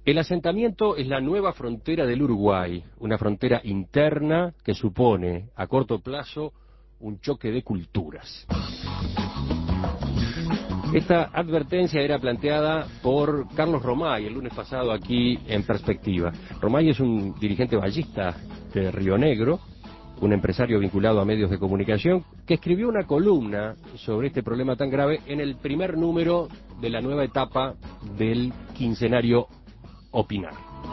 El asentamiento es la nueva frontera del Uruguay, una frontera interna que supone, a corto plazo, un choque de culturas. Esta advertencia era planteada por Carlos Romay el lunes pasado aquí en Perspectiva. Romay es un dirigente ballista de Río Negro, un empresario vinculado a medios de comunicación, que escribió una columna sobre este problema tan grave en el primer número de la nueva etapa del quincenario Opinar.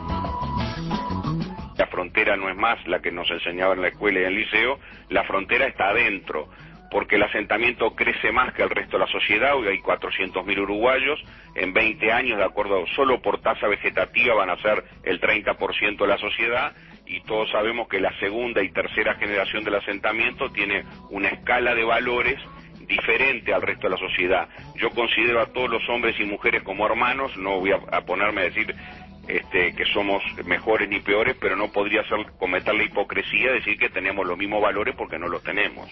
La frontera no es más la que nos enseñaban en la escuela y en el liceo, la frontera está adentro, porque el asentamiento crece más que el resto de la sociedad. Hoy hay 400.000 uruguayos, en 20 años, de acuerdo, solo por tasa vegetativa van a ser el 30% de la sociedad, y todos sabemos que la segunda y tercera generación del asentamiento tiene una escala de valores diferente al resto de la sociedad. Yo considero a todos los hombres y mujeres como hermanos, no voy a ponerme a decir que somos mejores ni peores, pero no podría cometer la hipocresía de decir que tenemos los mismos valores porque no los tenemos.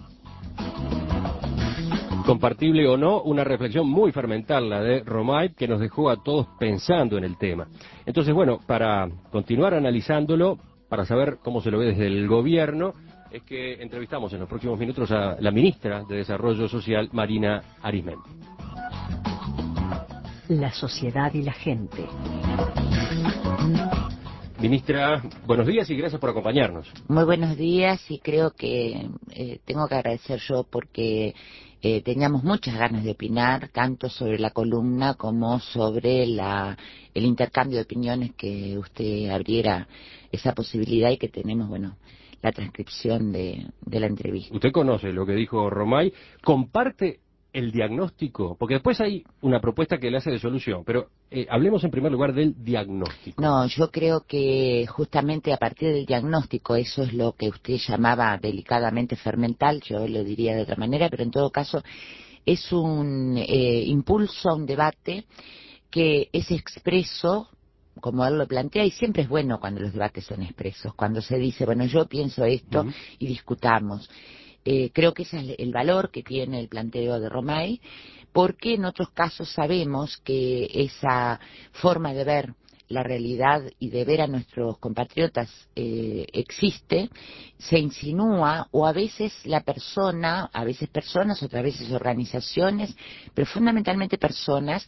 Compartible o no, una reflexión muy fermental la de Romay, que nos dejó a todos pensando en el tema. Entonces, bueno, para continuar analizándolo, para saber cómo se lo ve desde el gobierno, es que entrevistamos en los próximos minutos a la ministra de Desarrollo Social, Marina Arizmendi. La sociedad y la gente. Ministra, buenos días y gracias por acompañarnos. Muy buenos días, y creo que tengo que agradecer yo porque teníamos muchas ganas de opinar, tanto sobre la columna como sobre el intercambio de opiniones, que usted abriera esa posibilidad, y que tenemos, bueno, la transcripción de la entrevista. Usted conoce lo que dijo Romay, comparte el diagnóstico, porque después hay una propuesta que le hace de solución, pero hablemos en primer lugar del diagnóstico. No, yo creo que justamente a partir del diagnóstico, eso es lo que usted llamaba delicadamente fermental, yo lo diría de otra manera, pero en todo caso es un impulso a un debate que es expreso, como él lo plantea, y siempre es bueno cuando los debates son expresos, cuando se dice, bueno, yo pienso esto y discutamos. Creo que ese es el valor que tiene el planteo de Romay, porque en otros casos sabemos que esa forma de ver la realidad y de ver a nuestros compatriotas existe, se insinúa, o a veces la persona, a veces personas, otras veces organizaciones, pero fundamentalmente personas,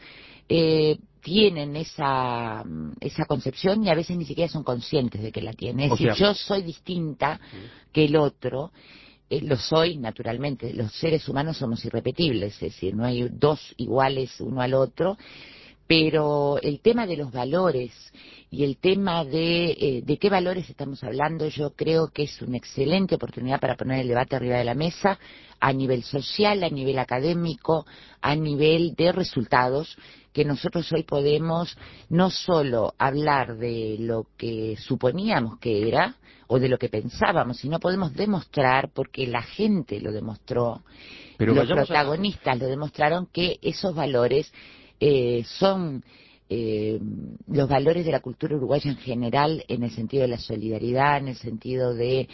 tienen esa concepción, y a veces ni siquiera son conscientes de que la tienen. Es decir, yo soy distinta que el otro. Lo soy, naturalmente. Los seres humanos somos irrepetibles, es decir, no hay dos iguales uno al otro, pero el tema de los valores y el tema de qué valores estamos hablando, yo creo que es una excelente oportunidad para poner el debate arriba de la mesa, a nivel social, a nivel académico, a nivel de resultados, que nosotros hoy podemos no solo hablar de lo que suponíamos que era o de lo que pensábamos, sino podemos demostrar, porque la gente lo demostró, pero los protagonistas lo demostraron, que esos valores son los valores de la cultura uruguaya en general, en el sentido de la solidaridad, en el sentido de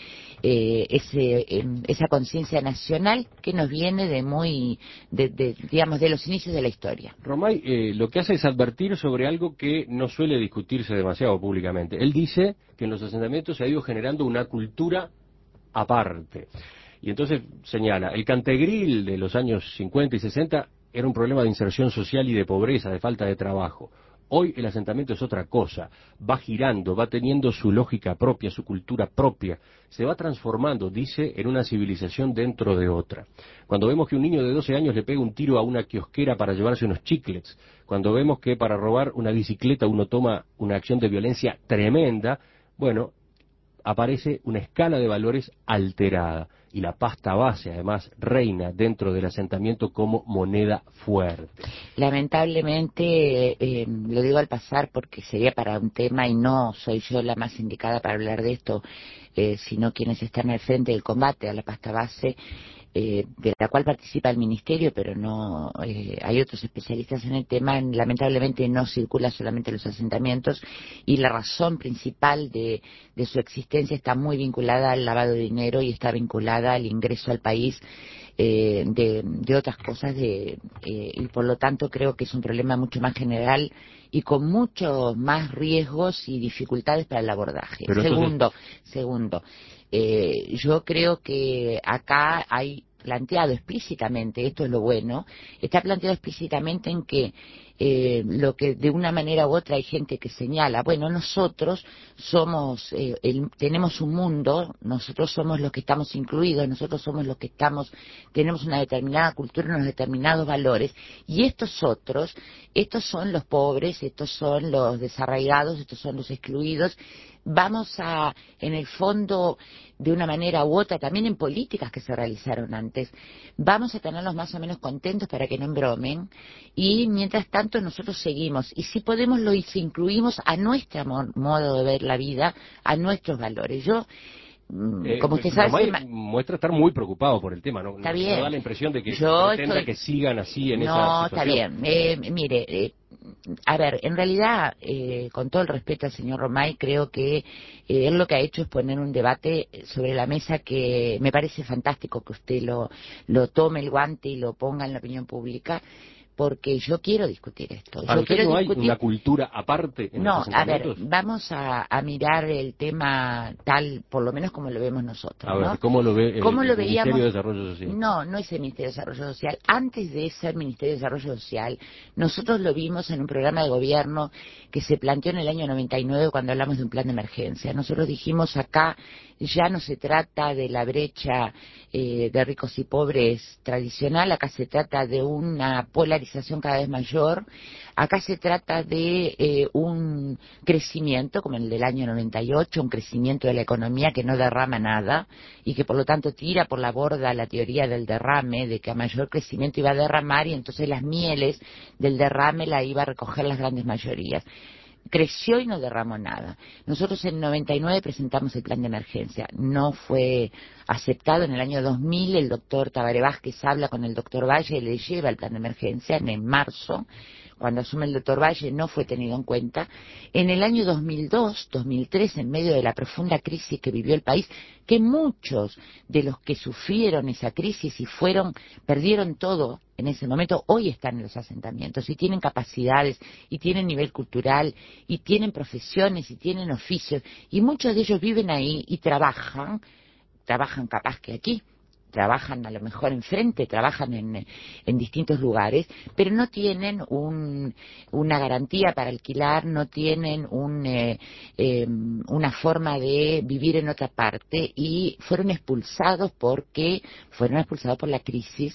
esa conciencia nacional que nos viene digamos, de los inicios de la historia. Romay lo que hace es advertir sobre algo que no suele discutirse demasiado públicamente. Él dice que en los asentamientos se ha ido generando una cultura aparte. Y entonces señala, el cantegril de los años 50 y 60 era un problema de inserción social y de pobreza, de falta de trabajo. Hoy el asentamiento es otra cosa, va girando, va teniendo su lógica propia, su cultura propia, se va transformando, dice, en una civilización dentro de otra. Cuando vemos que un niño de 12 años le pega un tiro a una kiosquera para llevarse unos chiclets, cuando vemos que para robar una bicicleta uno toma una acción de violencia tremenda, bueno, aparece una escala de valores alterada, y la pasta base además reina dentro del asentamiento como moneda fuerte. Lamentablemente, lo digo al pasar porque sería para un tema, y no soy yo la más indicada para hablar de esto, sino quienes están al frente del combate a la pasta base, de la cual participa el Ministerio, pero no hay otros especialistas en el tema. Lamentablemente no circula solamente en los asentamientos, y la razón principal de su existencia está muy vinculada al lavado de dinero y está vinculada al ingreso al país de otras cosas, y por lo tanto creo que es un problema mucho más general y con muchos más riesgos y dificultades para el abordaje. Pero Segundo, yo creo que acá hay planteado explícitamente, esto es lo bueno, está planteado explícitamente en que lo que de una manera u otra hay gente que señala, bueno, nosotros somos, tenemos un mundo, nosotros somos los que estamos incluidos, nosotros somos los que tenemos una determinada cultura, unos determinados valores, y estos otros, estos son los pobres, estos son los desarraigados, estos son los excluidos. Vamos a, en el fondo, de una manera u otra, también en políticas que se realizaron antes, vamos a tenerlos más o menos contentos para que no embromen, y mientras tanto nosotros seguimos, y si podemos lo incluimos a nuestro modo de ver la vida, a nuestros valores. Yo, como usted sabe, Romay muestra estar muy preocupado por el tema, ¿no? Está No bien. da la impresión de que Yo pretenda que sigan así en esa No, está situación. bien. Mire, a ver, en realidad, con todo el respeto al señor Romay, creo que él lo que ha hecho es poner un debate sobre la mesa que me parece fantástico que usted lo tome el guante y lo ponga en la opinión pública, porque yo quiero discutir esto. ¿Para Yo usted quiero no hay discutir. una cultura aparte en los No, a ver, asentamientos? vamos a mirar el tema tal, por lo menos como lo vemos nosotros, A ¿no? ver, ¿cómo lo ve ¿Cómo lo el Ministerio veíamos? de Desarrollo Social? No es el Ministerio de Desarrollo Social. Antes de ser Ministerio de Desarrollo Social, nosotros lo vimos en un programa de gobierno que se planteó en el año 99 cuando hablamos de un plan de emergencia. Nosotros dijimos acá ya no se trata de la brecha de ricos y pobres tradicional, acá se trata de una polarización cada vez mayor, acá se trata de un crecimiento como el del año 98, un crecimiento de la economía que no derrama nada y que por lo tanto tira por la borda la teoría del derrame, de que a mayor crecimiento iba a derramar y entonces las mieles del derrame la iba a recoger las grandes mayorías. Creció y no derramó nada. Nosotros en 99 presentamos el plan de emergencia. No fue aceptado. En el año 2000 el doctor Tabaré Vázquez habla con el doctor Valle y le lleva el plan de emergencia en marzo. Cuando asume el doctor Valle no fue tenido en cuenta. En el año 2002, 2003, en medio de la profunda crisis que vivió el país, que muchos de los que sufrieron esa crisis y perdieron todo en ese momento, hoy están en los asentamientos y tienen capacidades y tienen nivel cultural y tienen profesiones y tienen oficios y muchos de ellos viven ahí y trabajan capaz que aquí, trabajan a lo mejor enfrente, trabajan en distintos lugares, pero no tienen una garantía para alquilar, no tienen una forma de vivir en otra parte y fueron expulsados por la crisis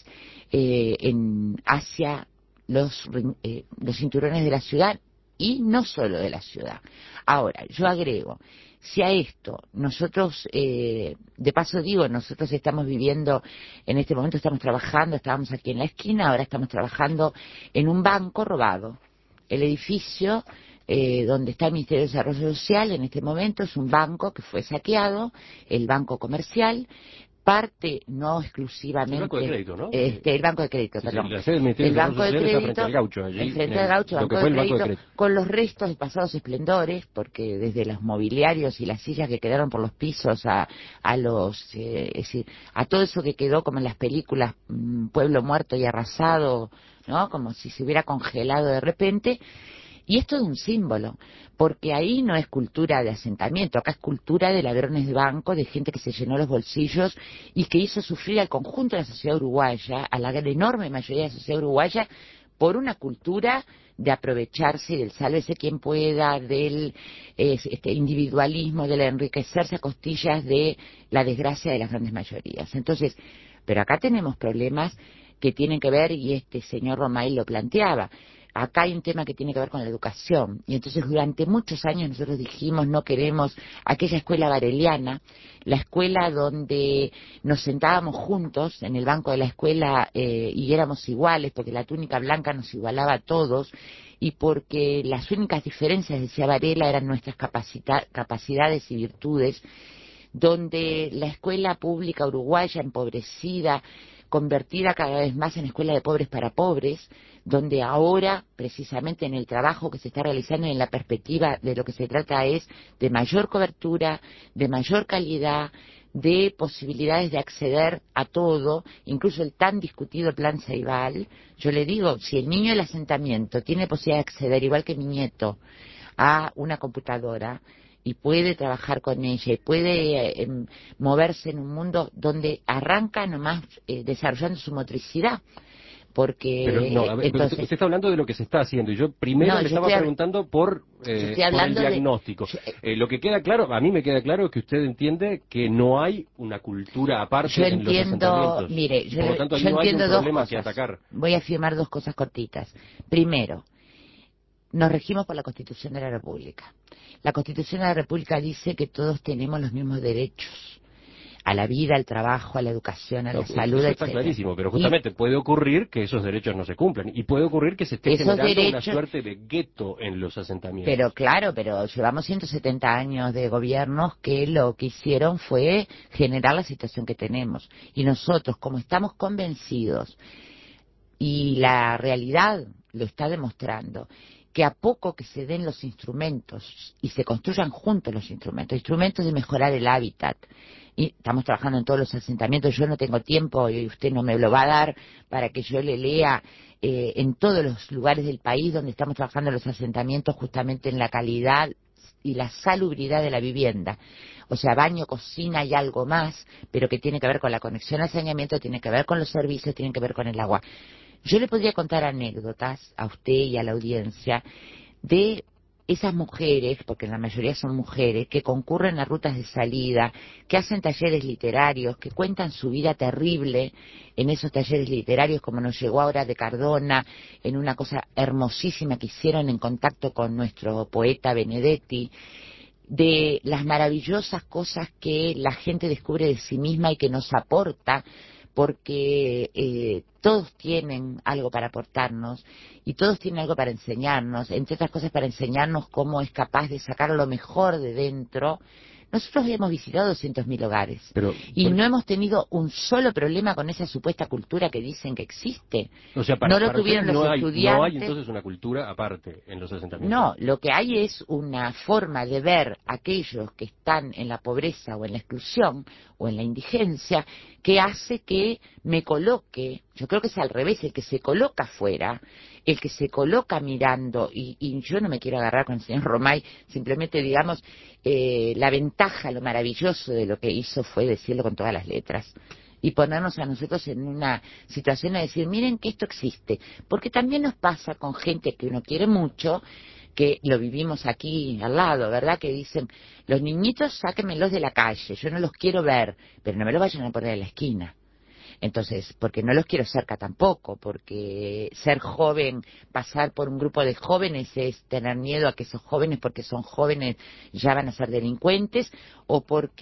hacia los cinturones de la ciudad y no solo de la ciudad. Ahora, yo agrego, si a esto nosotros, de paso digo, nosotros estamos viviendo, en este momento estamos trabajando, estábamos aquí en la esquina, ahora estamos trabajando en un banco robado. El edificio donde está el Ministerio de Desarrollo Social en este momento es un banco que fue saqueado, el Banco Comercial, parte, no exclusivamente... El Banco de Crédito, ¿no? El Banco de Crédito, Sí, perdón. la sede del Ministerio El de Banco de Desarrollo Social está Crédito, frente al Gaucho, allí, enfrente del Gaucho, lo que Banco fue de el Banco de Crédito, Crédito. con los restos de pasados esplendores, porque desde los mobiliarios y las sillas que quedaron por los pisos a es decir, a todo eso que quedó como en las películas, Pueblo Muerto y Arrasado, ¿no? Como si se hubiera congelado de repente. Y esto es un símbolo, porque ahí no es cultura de asentamiento, acá es cultura de ladrones de banco, de gente que se llenó los bolsillos y que hizo sufrir al conjunto de la sociedad uruguaya, a la enorme mayoría de la sociedad uruguaya, por una cultura de aprovecharse del sálvese quien pueda, del individualismo, del enriquecerse a costillas de la desgracia de las grandes mayorías. Entonces, pero acá tenemos problemas que tienen que ver, y este señor Romay lo planteaba, acá hay un tema que tiene que ver con la educación, y entonces durante muchos años nosotros dijimos no queremos aquella escuela bareliana, la escuela donde nos sentábamos juntos en el banco de la escuela y éramos iguales, porque la túnica blanca nos igualaba a todos, y porque las únicas diferencias, decía Varela, eran nuestras capacidades y virtudes, donde la escuela pública uruguaya empobrecida, convertida cada vez más en escuela de pobres para pobres, donde ahora, precisamente en el trabajo que se está realizando y en la perspectiva de lo que se trata es de mayor cobertura, de mayor calidad, de posibilidades de acceder a todo, incluso el tan discutido plan Ceibal. Yo le digo, si el niño del asentamiento tiene posibilidad de acceder, igual que mi nieto, a una computadora, y puede trabajar con ella y puede moverse en un mundo donde arranca nomás desarrollando su motricidad, Pero no, porque a ver, entonces usted está hablando de lo que se está haciendo y yo primero no, le yo estaba preguntando por yo estoy el hablando diagnóstico. Lo que queda claro, a mí me queda claro que usted entiende que no hay una cultura yo aparte en los entiendo, asentamientos. mire, Y por lo tanto, ahí yo no hay un entiendo dos problema que cosas. atacar. Voy a afirmar dos cosas cortitas. Primero, nos regimos por la Constitución de la República. La Constitución de la República dice que todos tenemos los mismos derechos a la vida, al trabajo, a la educación, a No, la salud, eso está etcétera. clarísimo, pero Y justamente puede ocurrir que esos derechos no se cumplan y puede ocurrir que se esté esos generando una derechos, suerte de gueto en los asentamientos. pero claro, pero llevamos 170 años de gobiernos que lo que hicieron fue generar la situación que tenemos. Y nosotros, como estamos convencidos, y la realidad lo está demostrando, que a poco que se den los instrumentos y se construyan juntos los instrumentos de mejorar el hábitat, y estamos trabajando en todos los asentamientos, yo no tengo tiempo y usted no me lo va a dar para que yo le lea en todos los lugares del país donde estamos trabajando en los asentamientos justamente en la calidad y la salubridad de la vivienda. O sea, baño, cocina y algo más, pero que tiene que ver con la conexión al saneamiento, tiene que ver con los servicios, tiene que ver con el agua. Yo le podría contar anécdotas a usted y a la audiencia de esas mujeres, porque la mayoría son mujeres, que concurren a rutas de salida, que hacen talleres literarios, que cuentan su vida terrible en esos talleres literarios, como nos llegó ahora de Cardona, en una cosa hermosísima que hicieron en contacto con nuestro poeta Benedetti, de las maravillosas cosas que la gente descubre de sí misma y que nos aporta, porque todos tienen algo para aportarnos y todos tienen algo para enseñarnos, entre otras cosas para enseñarnos cómo es capaz de sacar lo mejor de dentro. Nosotros hemos visitado 200.000 hogares y no hemos tenido un solo problema con esa supuesta cultura que dicen que existe. O sea, No lo para usted tuvieron los estudiantes. no hay entonces una cultura aparte en los asentamientos. No, lo que hay es una forma de ver a aquellos que están en la pobreza o en la exclusión o en la indigencia que hace que me coloque, yo creo que es al revés, el que se coloca afuera, el que se coloca mirando, y yo no me quiero agarrar con el señor Romay, simplemente digamos, la ventaja, lo maravilloso de lo que hizo fue decirlo con todas las letras y ponernos a nosotros en una situación de decir, miren que esto existe, porque también nos pasa con gente que uno quiere mucho, que lo vivimos aquí al lado, ¿verdad? Que dicen, los niñitos sáquenmelos de la calle, yo no los quiero ver, pero no me los vayan a poner en la esquina. Entonces, porque no los quiero cerca tampoco, porque ser joven, pasar por un grupo de jóvenes es tener miedo a que esos jóvenes, porque son jóvenes, ya van a ser delincuentes, o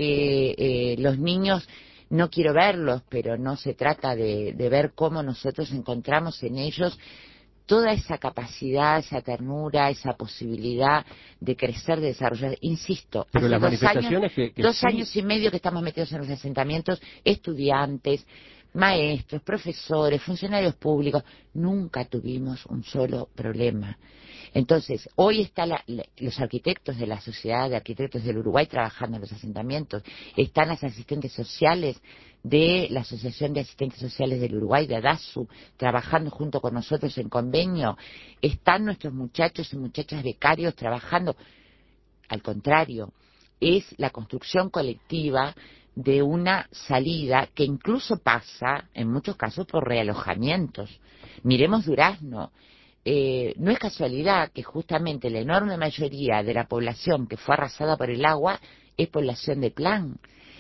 porque los niños no quiero verlos, pero no se trata de ver cómo nosotros encontramos en ellos toda esa capacidad, esa ternura, esa posibilidad de crecer, de desarrollar. Insisto, pero hace las 2 años, manifestaciones que 2 sí... años y medio que estamos metidos en los asentamientos, estudiantes, maestros, profesores, funcionarios públicos, nunca tuvimos un solo problema. Entonces, hoy están los arquitectos de la Sociedad de Arquitectos del Uruguay trabajando en los asentamientos, están las asistentes sociales de la Asociación de Asistentes Sociales del Uruguay, de ADASU, trabajando junto con nosotros en convenio, están nuestros muchachos y muchachas becarios trabajando. Al contrario, es la construcción colectiva de una salida que incluso pasa, en muchos casos, por realojamientos. Miremos Durazno. No es casualidad que justamente la enorme mayoría de la población que fue arrasada por el agua es población de plan.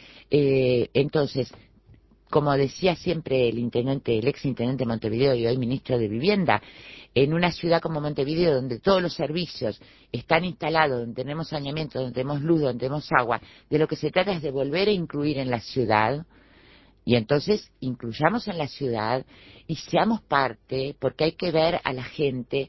Entonces, como decía siempre el ex intendente de Montevideo y hoy ministro de Vivienda, en una ciudad como Montevideo, donde todos los servicios están instalados, donde tenemos saneamiento, donde tenemos luz, donde tenemos agua, de lo que se trata es de volver a incluir en la ciudad. Y entonces incluyamos en la ciudad y seamos parte, porque hay que ver a la gente.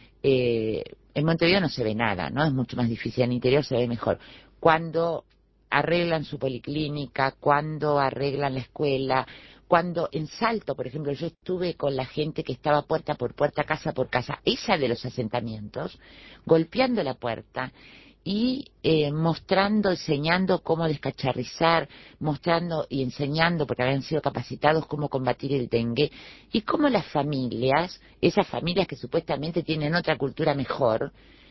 En Montevideo no se ve nada, ¿no? Es mucho más difícil, en el interior se ve mejor. Cuando arreglan su policlínica, cuando arreglan la escuela, cuando en Salto, por ejemplo, yo estuve con la gente que estaba puerta por puerta, casa por casa, esa de los asentamientos, golpeando la puerta y mostrando, enseñando cómo descacharrizar, mostrando y enseñando, porque habían sido capacitados, cómo combatir el dengue, y cómo las familias, esas familias que supuestamente tienen otra cultura mejor,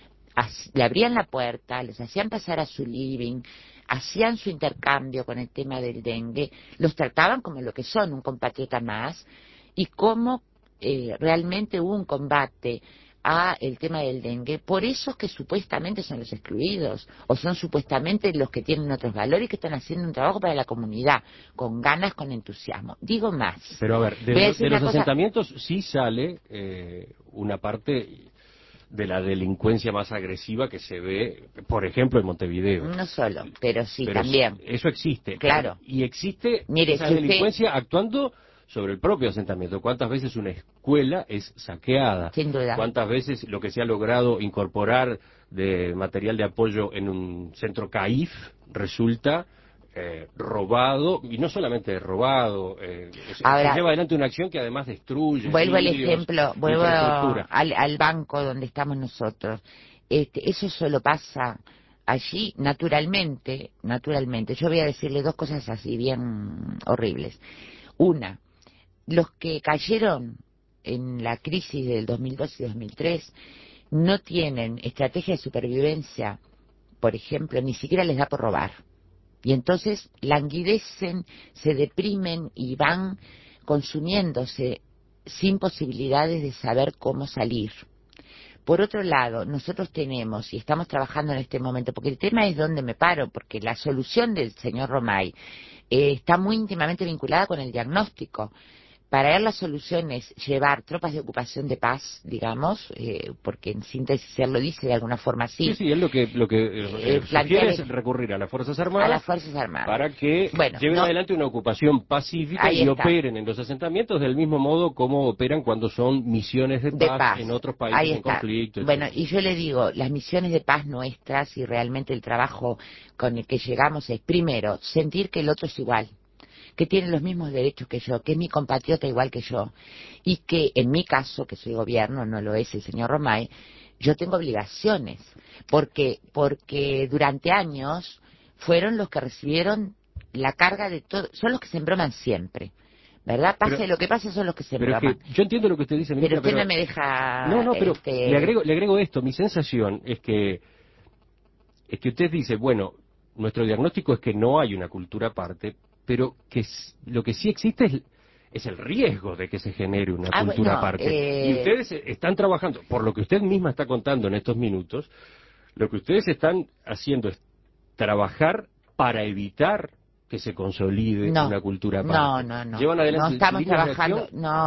le abrían la puerta, les hacían pasar a su living, hacían su intercambio con el tema del dengue, los trataban como lo que son, un compatriota más, y cómo realmente hubo un combate a el tema del dengue, por esos que supuestamente son los excluidos, o son supuestamente los que tienen otros valores y que están haciendo un trabajo para la comunidad, con ganas, con entusiasmo. Digo más. Pero a ver, de los asentamientos sí sale una parte de la delincuencia más agresiva que se ve, por ejemplo, en Montevideo. No solo, pero sí, también. Eso existe. Claro. Y existe Mire, esa delincuencia actuando sobre el propio asentamiento. ¿Cuántas veces una escuela es saqueada? Sin duda. ¿Cuántas veces lo que se ha logrado incorporar de material de apoyo en un centro CAIF resulta robado, y no solamente robado, ahora, se lleva adelante una acción que además destruye vuelvo al vidrios, ejemplo, vuelvo al banco donde estamos nosotros. Eso solo pasa allí naturalmente. Yo voy a decirle dos cosas así bien horribles. Una, los que cayeron en la crisis del 2002 y 2003 no tienen estrategia de supervivencia, por ejemplo, ni siquiera les da por robar. Y entonces languidecen, se deprimen y van consumiéndose sin posibilidades de saber cómo salir. Por otro lado, nosotros tenemos, y estamos trabajando en este momento, porque el tema es dónde me paro, porque la solución del señor Romay está muy íntimamente vinculada con el diagnóstico. Para él la solución es llevar tropas de ocupación de paz, digamos, porque en síntesis él lo dice de alguna forma así. Sí, él lo que sugiere es recurrir a las Fuerzas Armadas, para que lleven adelante una ocupación pacífica y operen en los asentamientos del mismo modo como operan cuando son misiones de paz en otros países en conflicto. Bueno, y yo le digo, las misiones de paz nuestras y realmente el trabajo con el que llegamos es, primero, sentir que el otro es igual, que tiene los mismos derechos que yo, que es mi compatriota igual que yo, y que en mi caso, que soy gobierno, no lo es el señor Romay, yo tengo obligaciones, porque durante años fueron los que recibieron la carga de todo, son los que se embroman siempre, ¿verdad? Pase lo que pase, son los que se embroman. Yo entiendo lo que usted dice, ministra, pero usted no me deja... No, pero le agrego esto, mi sensación es que usted dice, bueno, nuestro diagnóstico es que no hay una cultura aparte, pero que lo que sí existe es el riesgo de que se genere una cultura aparte. Y ustedes están trabajando, por lo que usted misma está contando en estos minutos, lo que ustedes están haciendo es trabajar para evitar que se consolide una cultura aparte. No. ¿Llevan adelante no estamos trabajando,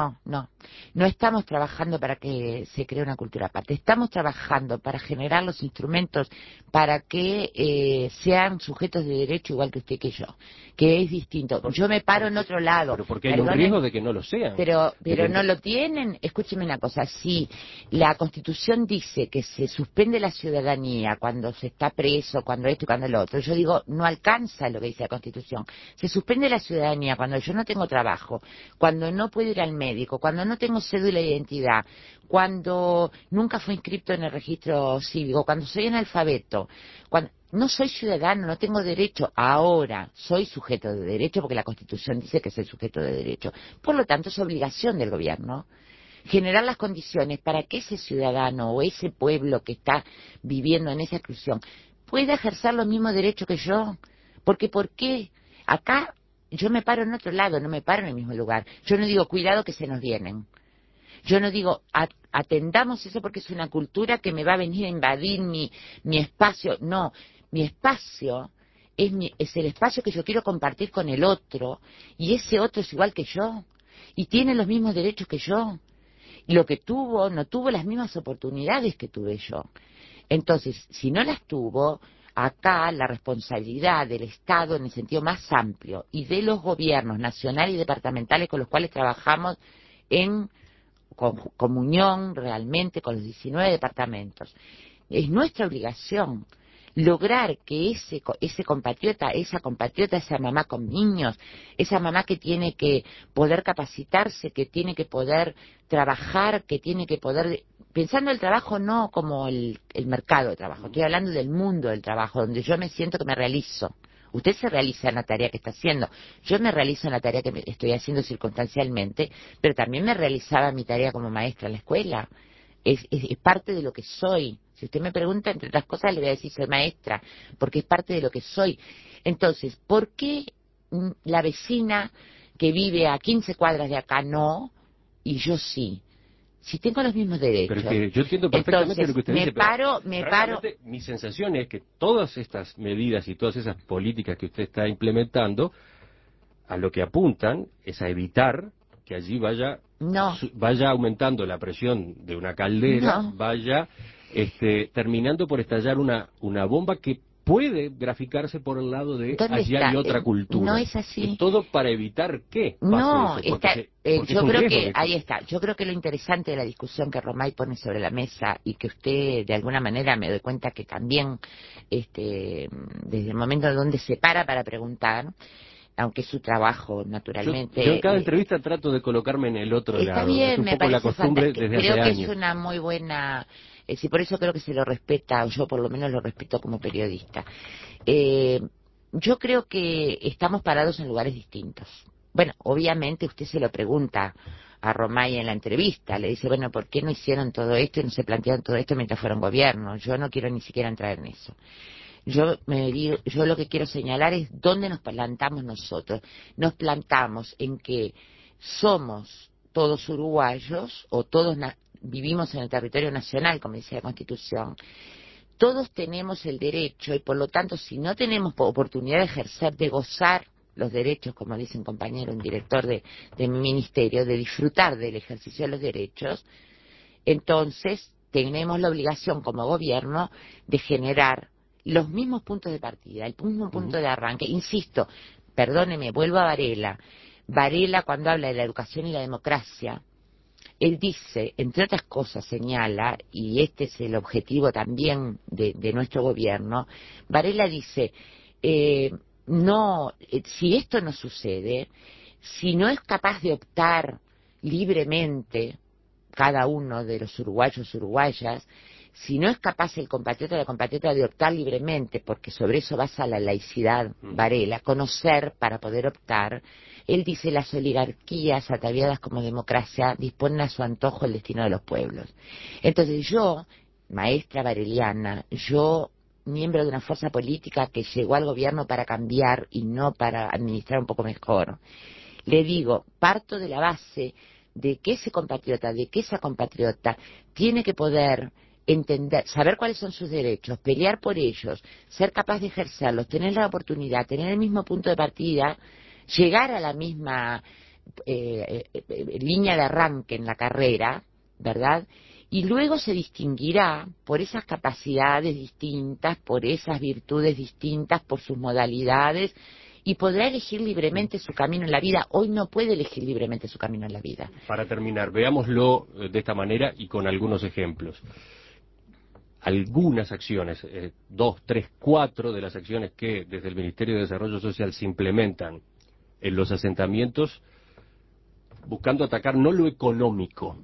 no estamos trabajando para que se cree una cultura aparte. Estamos trabajando para generar los instrumentos para que sean sujetos de derecho igual que usted y que yo, que es distinto. Yo me paro en otro lado. Pero porque hay un riesgo de que no lo sean. Pero no lo tienen. Escúcheme una cosa, si la Constitución dice que se suspende la ciudadanía cuando se está preso, cuando esto y cuando lo otro, yo digo, no alcanza lo que dice la Constitución. Se suspende la ciudadanía cuando yo no tengo trabajo, cuando no puedo ir al médico, cuando no tengo cédula de identidad, cuando nunca fui inscrito en el registro cívico, cuando soy analfabeto, cuando no soy ciudadano, no tengo derecho. Ahora soy sujeto de derecho porque la Constitución dice que soy sujeto de derecho. Por lo tanto, es obligación del gobierno generar las condiciones para que ese ciudadano o ese pueblo que está viviendo en esa exclusión pueda ejercer los mismos derechos que yo. Porque, ¿por qué? Acá yo me paro en otro lado, no me paro en el mismo lugar. Yo no digo, cuidado que se nos vienen. Yo no digo, atendamos eso porque es una cultura que me va a venir a invadir mi espacio. No, mi espacio es el espacio que yo quiero compartir con el otro, y ese otro es igual que yo, y tiene los mismos derechos que yo. Y lo que no tuvo las mismas oportunidades que tuve yo. Entonces, si no las tuvo, acá la responsabilidad del Estado en el sentido más amplio y de los gobiernos nacionales y departamentales con los cuales trabajamos en comunión realmente con los 19 departamentos. Es nuestra obligación lograr que ese compatriota, esa mamá con niños, esa mamá que tiene que poder capacitarse, que tiene que poder trabajar, que tiene que poder pensando el trabajo no como el mercado de trabajo, estoy hablando del mundo del trabajo, donde yo me siento que me realizo. Usted se realiza en la tarea que está haciendo. Yo me realizo en la tarea que estoy haciendo circunstancialmente, pero también me realizaba mi tarea como maestra en la escuela. Es parte de lo que soy. Si usted me pregunta, entre otras cosas, le voy a decir soy maestra, porque es parte de lo que soy. Entonces, ¿por qué la vecina que vive a 15 cuadras de acá no, y yo sí? Si tengo los mismos derechos. Pero es que yo entiendo perfectamente entonces, lo que usted dice, me paro. Mi sensación es que todas estas medidas y todas esas políticas que usted está implementando, a lo que apuntan es a evitar que allí vaya aumentando la presión de una caldera, vaya terminando por estallar una bomba que puede graficarse por el lado de allí hay otra cultura. No es así. Es todo para evitar que pase eso. Yo creo que ahí está. Yo creo que lo interesante de la discusión que Romay pone sobre la mesa y que usted de alguna manera me doy cuenta que también desde el momento donde se para preguntar, aunque es su trajo naturalmente. Yo en cada entrevista trato de colocarme en el otro está lado. Bien, es un me poco parece la costumbre fantástico. desde hace Creo que años. es una muy buena. Sí, por eso creo que se lo respeta, o yo por lo menos lo respeto como periodista. Yo creo que estamos parados en lugares distintos. Bueno, obviamente usted se lo pregunta a Romay en la entrevista, le dice, bueno, ¿por qué no hicieron todo esto y no se plantearon todo esto mientras fueron gobierno? Yo no quiero ni siquiera entrar en eso. Yo lo que quiero señalar es dónde nos plantamos nosotros. Nos plantamos en que somos todos uruguayos o todos vivimos en el territorio nacional, como dice la Constitución. Todos tenemos el derecho y por lo tanto si no tenemos oportunidad de ejercer, de gozar los derechos, como dice un compañero, un director de mi ministerio, de disfrutar del ejercicio de los derechos, entonces tenemos la obligación como gobierno de generar los mismos puntos de partida, el mismo punto de arranque. Insisto, perdóneme, vuelvo a Varela. Varela, cuando habla de la educación y la democracia, él dice, entre otras cosas, señala, y este es el objetivo también de nuestro gobierno, Varela dice, si esto no sucede, si no es capaz de optar libremente cada uno de los uruguayos uruguayas, si no es capaz el compatriota o la compatriota de optar libremente, porque sobre eso basa la laicidad Varela, conocer para poder optar, él dice las oligarquías ataviadas como democracia disponen a su antojo el destino de los pueblos. Entonces yo, maestra vareliana, yo miembro de una fuerza política que llegó al gobierno para cambiar y no para administrar un poco mejor, le digo, parto de la base de que ese compatriota, de que esa compatriota tiene que poder entender, saber cuáles son sus derechos, pelear por ellos, ser capaz de ejercerlos, tener la oportunidad, tener el mismo punto de partida, llegar a la misma línea de arranque en la carrera, ¿verdad? Y luego se distinguirá por esas capacidades distintas, por esas virtudes distintas, por sus modalidades, y podrá elegir libremente su camino en la vida. Hoy no puede elegir libremente su camino en la vida. Para terminar, veámoslo de esta manera y con algunos ejemplos. Algunas acciones, 2, 3, 4 de las acciones que desde el Ministerio de Desarrollo Social se implementan en los asentamientos, buscando atacar no lo económico,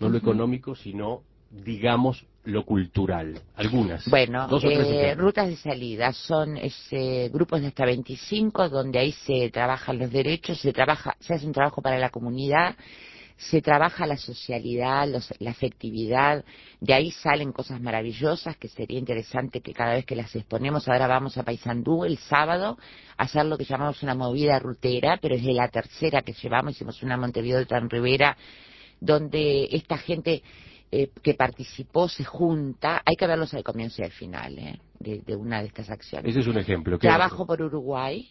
sino, digamos, lo cultural. Algunas. Bueno, 2 o 3 ejemplos. rutas de salida son grupos de hasta 25, donde ahí se trabajan los derechos, se hace un trabajo para la comunidad, se trabaja la socialidad, la afectividad, de ahí salen cosas maravillosas que sería interesante que cada vez que las exponemos, ahora vamos a Paysandú el sábado a hacer lo que llamamos una movida rutera, pero es de la tercera que llevamos, hicimos una Montevideo de Tan Rivera, donde esta gente que participó se junta, hay que verlos al comienzo y al final de una de estas acciones. Ese es un ejemplo. Trabajo por Uruguay.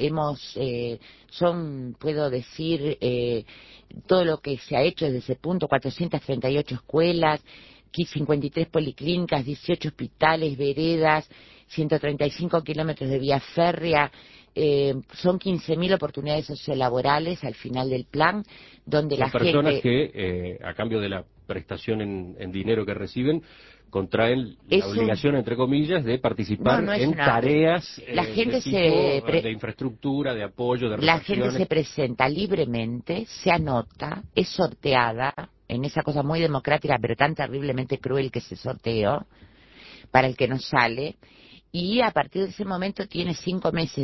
Puedo decir, todo lo que se ha hecho desde ese punto, 438 escuelas, 53 policlínicas, 18 hospitales, veredas, 135 kilómetros de vía férrea, son 15.000 oportunidades sociolaborales al final del plan, donde son la personas gente... que, a cambio de la prestación en dinero que reciben, contraen la obligación, entre comillas, de participar en tareas la gente de infraestructura, de apoyo, de La gente refacciones. se presenta libremente, se anota, es sorteada, en esa cosa muy democrática, pero tan terriblemente cruel que es el sorteo, para el que no sale, y a partir de ese momento tiene 5 meses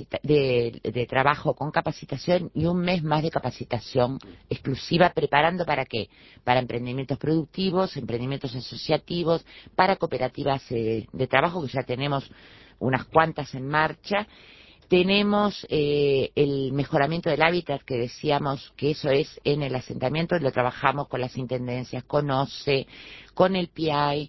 de trabajo con capacitación y 1 mes más de capacitación exclusiva, preparando ¿para qué? Para emprendimientos productivos, emprendimientos asociativos, para cooperativas de trabajo, que ya tenemos unas cuantas en marcha. Tenemos el mejoramiento del hábitat, que decíamos que eso es en el asentamiento, lo trabajamos con las intendencias, con OCE, con el PIAI,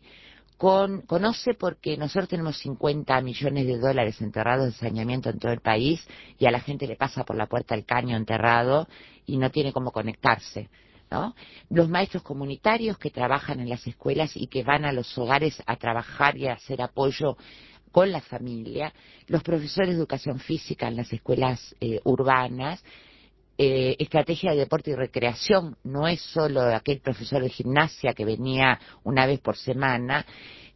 conoce porque nosotros tenemos 50 millones de dólares enterrados de saneamiento en todo el país y a la gente le pasa por la puerta el caño enterrado y no tiene cómo conectarse, ¿no? Los maestros comunitarios que trabajan en las escuelas y que van a los hogares a trabajar y a hacer apoyo con la familia, los profesores de educación física en las escuelas urbanas, estrategia de deporte y recreación, no es solo aquel profesor de gimnasia que venía una vez por semana,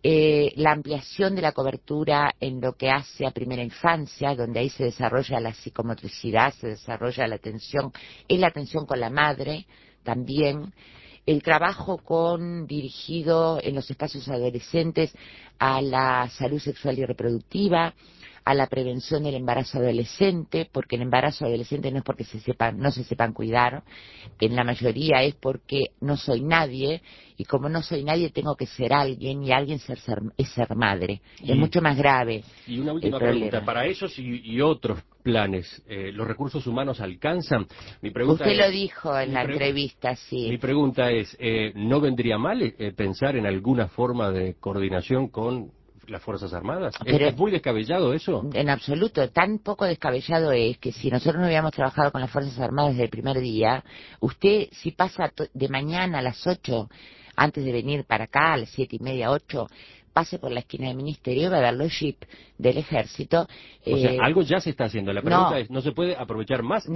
la ampliación de la cobertura en lo que hace a primera infancia, donde ahí se desarrolla la psicomotricidad, se desarrolla la atención, es la atención con la madre también, el trabajo dirigido en los espacios adolescentes a la salud sexual y reproductiva, a la prevención del embarazo adolescente, porque el embarazo adolescente no es porque no se sepan cuidar, en la mayoría es porque no soy nadie, y como no soy nadie tengo que ser alguien, y alguien es ser madre. Es mucho más grave. Y una última pregunta, para esos y otros planes, ¿los recursos humanos alcanzan? Mi pregunta Usted lo dijo en la entrevista, sí. Mi pregunta es, ¿no vendría mal pensar en alguna forma de coordinación con las Fuerzas Armadas? ¿Es muy descabellado eso? En absoluto, tan poco descabellado es que si nosotros no hubiéramos trabajado con las Fuerzas Armadas desde el primer día, usted si pasa de mañana a las 8, antes de venir para acá, a las 7:30, 8, pase por la esquina del ministerio, va a ver los jeeps del ejército. O sea, algo ya se está haciendo. La pregunta es, ¿no se puede aprovechar más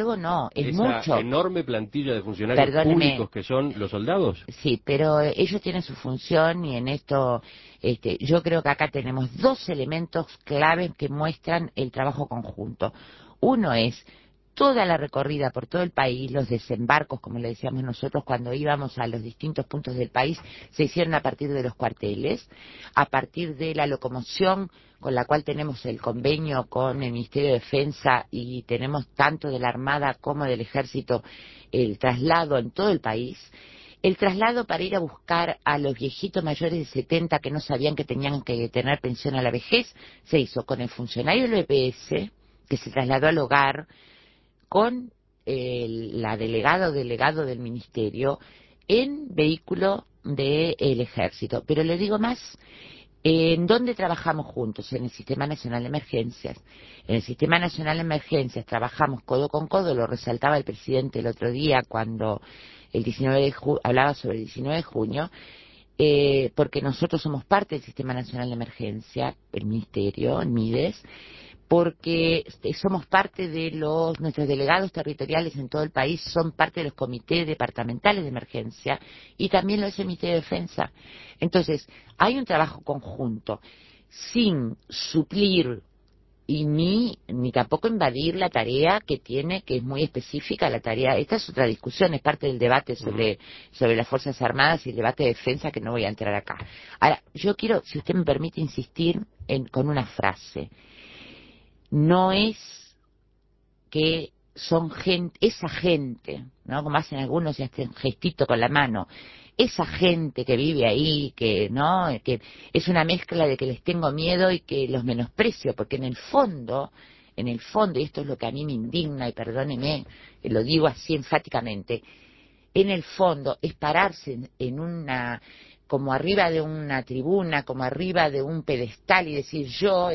esa enorme plantilla de funcionarios públicos que son los soldados? Sí, pero ellos tienen su función y en esto yo creo que acá tenemos 2 elementos claves que muestran el trabajo conjunto. Uno es toda la recorrida por todo el país, los desembarcos, como le decíamos nosotros, cuando íbamos a los distintos puntos del país, se hicieron a partir de los cuarteles, a partir de la locomoción con la cual tenemos el convenio con el Ministerio de Defensa y tenemos tanto de la Armada como del Ejército el traslado en todo el país. El traslado para ir a buscar a los viejitos mayores de 70 que no sabían que tenían que tener pensión a la vejez, se hizo con el funcionario del EPS, que se trasladó al hogar, con la delegado del ministerio en vehículo del ejército. Pero le digo más, ¿en dónde trabajamos juntos? En el Sistema Nacional de Emergencias. En el Sistema Nacional de Emergencias trabajamos codo con codo, lo resaltaba el presidente el otro día cuando hablaba sobre el 19 de junio, porque nosotros somos parte del Sistema Nacional de Emergencia, el Ministerio, el MIDES, porque somos parte de nuestros delegados territoriales en todo el país, son parte de los comités departamentales de emergencia y también lo es el Ministerio de Defensa. Entonces, hay un trabajo conjunto, sin suplir y ni tampoco invadir la tarea que es muy específica la tarea. Esta es otra discusión, es parte del debate sobre las Fuerzas Armadas y el debate de defensa que no voy a entrar acá. Ahora, yo quiero, si usted me permite, insistir con una frase. No es que son esa gente, ¿no? Como hacen algunos y hacen gestito con la mano, esa gente que vive ahí, que es una mezcla de que les tengo miedo y que los menosprecio, porque en el fondo, y esto es lo que a mí me indigna, y perdóneme, lo digo así enfáticamente, en el fondo es pararse como arriba de una tribuna, como arriba de un pedestal y decir yo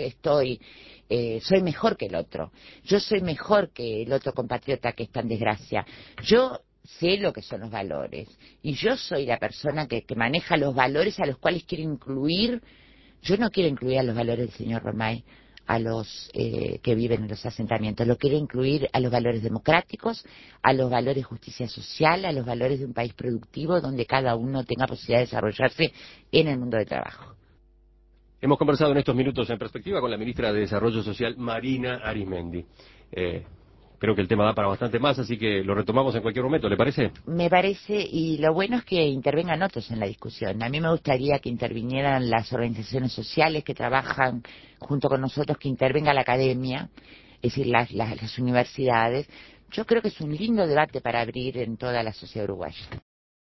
soy mejor que el otro, yo soy mejor que el otro compatriota que está en desgracia, yo sé lo que son los valores y yo soy la persona que maneja los valores a los cuales quiero incluir. Yo no quiero incluir a los valores del señor Romay, a los que viven en los asentamientos, lo quiero incluir a los valores democráticos, a los valores de justicia social, a los valores de un país productivo donde cada uno tenga posibilidad de desarrollarse en el mundo del trabajo. Hemos conversado en estos minutos en perspectiva con la ministra de Desarrollo Social, Marina Arismendi. creo que el tema da para bastante más, así que lo retomamos en cualquier momento, ¿le parece? Me parece, y lo bueno es que intervengan otros en la discusión. A mí me gustaría que intervinieran las organizaciones sociales que trabajan junto con nosotros, que intervenga la academia, es decir, las universidades. Yo creo que es un lindo debate para abrir en toda la sociedad uruguaya.